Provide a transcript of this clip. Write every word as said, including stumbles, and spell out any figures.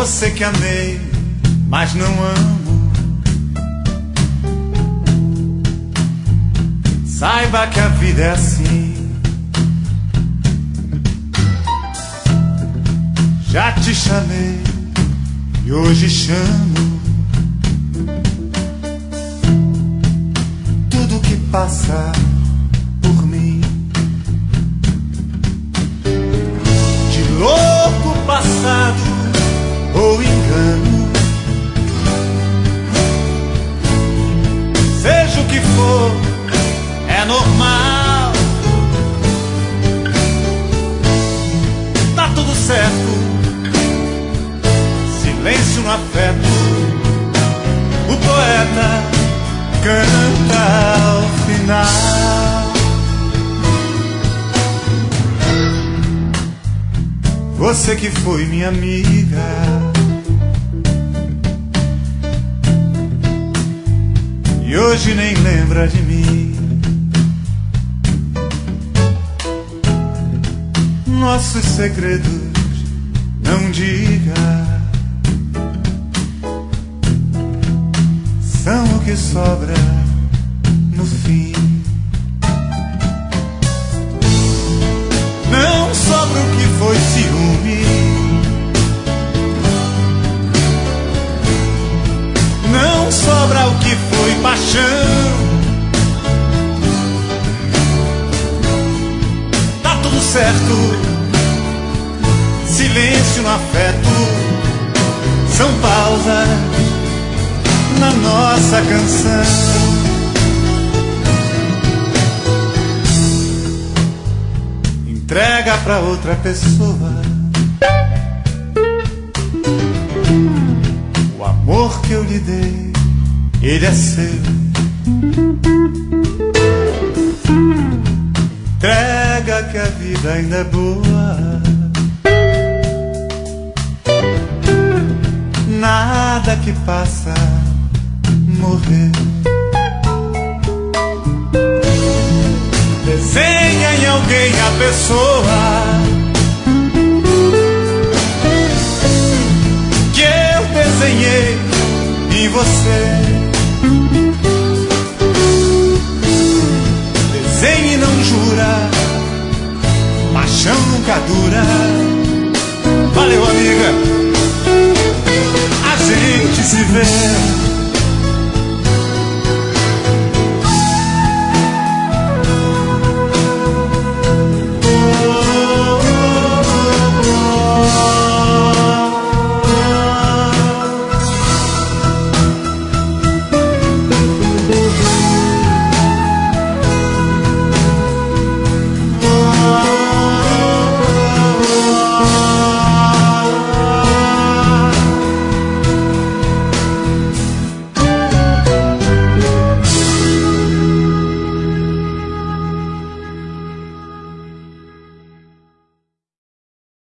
Você que amei, mas não amo. Saiba que a vida é assim. Já te chamei e hoje chamo. Tudo que passa por mim, de louco passado ou engano, seja o que for, é normal. Tá tudo certo. Silêncio no afeto, o poeta canta ao final. Você que foi minha amiga, e hoje nem lembra de mim. Nossos segredos não diga, são o que sobra no fim. Não sobra o que foi ciúme, não sobra o que foi paixão. Tá tudo certo. Silêncio no afeto, são pausas na nossa canção. Entrega pra outra pessoa o amor que eu lhe dei, ele é seu. Entrega que a vida ainda é boa. Nada que passa morreu. Desenha em alguém a pessoa que eu desenhei em você. Desenha e não jura, paixão nunca dura. Valeu, amiga, a gente se vê.